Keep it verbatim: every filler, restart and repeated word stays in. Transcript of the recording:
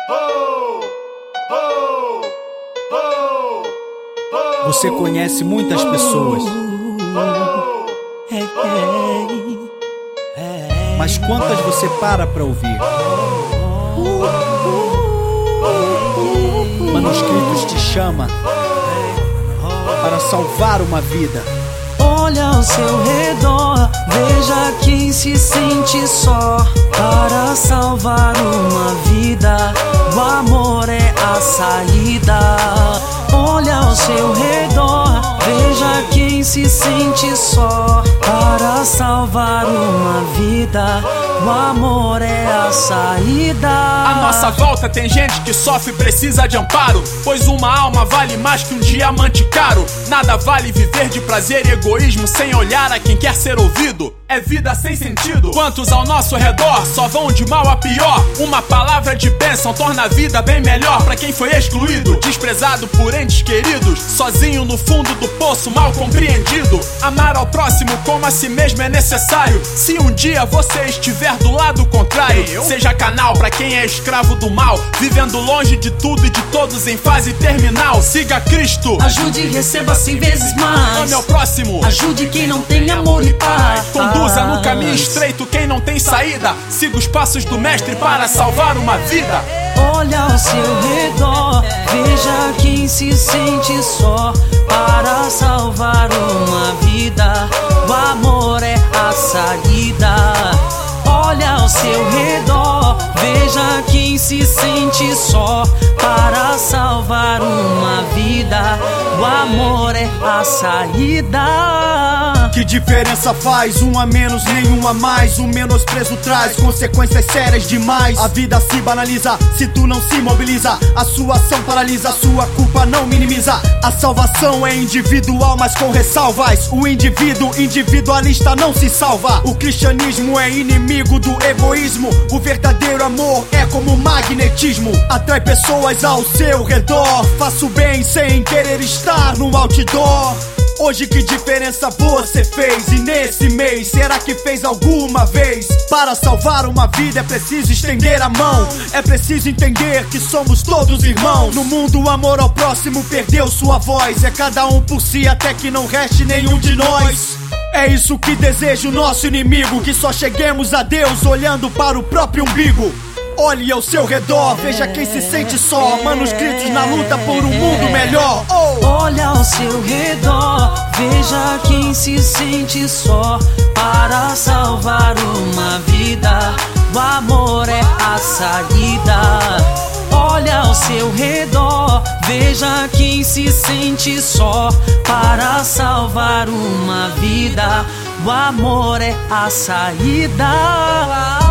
Você conhece muitas pessoas, mas quantas você para pra ouvir? Manuscritos te chama para salvar uma vida. Olha ao seu redor, veja quem se sente só para salvar uma vida. O amor é a saída. Olha ao seu redor, veja quem se sente só para salvar uma vida. O amor é a saída. À nossa volta tem gente que sofre e precisa de amparo, pois uma alma vale mais que um diamante caro. Nada vale viver de prazer e egoísmo sem olhar a quem quer ser ouvido. É vida sem sentido. Quantos ao nosso redor só vão de mal a pior? Uma palavra de bênção torna a vida bem melhor pra quem foi excluído, desprezado por entes queridos, sozinho no fundo do poço, mal compreendido. Amar ao próximo como a si mesmo é necessário. Se um dia você estiver do lado contrário, seja canal pra quem é escravo do mal, vivendo longe de tudo e de todos em fase terminal. Siga Cristo, ajude e receba cem vezes mais. Ame ao próximo, ajude quem não tem amor e paz. Conduza no caminho estreito quem não tem saída. Siga os passos do mestre para salvar uma vida. Olha ao seu redor, veja quem se sente só para salvar uma vida. O amor é a saída. Olha ao seu redor, veja quem se sente só para salvar uma vida. O amor é a saída. Que diferença faz? Um a menos, nenhum a mais. O menosprezo traz consequências sérias demais. A vida se banaliza se tu não se mobiliza. A sua ação paralisa, a sua culpa não minimiza. A salvação é individual, mas com ressalvas. O indivíduo individualista não se salva. O cristianismo é inimigo do egoísmo. O verdadeiro amor é como magnetismo, atrai pessoas ao seu redor. Faço bem sem querer estar no outdoor. Hoje que diferença você fez? E nesse mês, será que fez alguma vez? Para salvar uma vida é preciso estender a mão. É preciso entender que somos todos irmãos. No mundo o amor ao próximo perdeu sua voz. É cada um por si até que não reste nenhum de nós. É isso que deseja o nosso inimigo, que só cheguemos a Deus olhando para o próprio umbigo. Olhe ao seu redor, veja quem se sente só. Manuscritos na luta por um mundo melhor. Oh. Olha ao seu redor, veja quem se sente só para salvar uma vida. O amor é a saída. Olha ao seu redor, veja quem se sente só para salvar uma vida. O amor é a saída.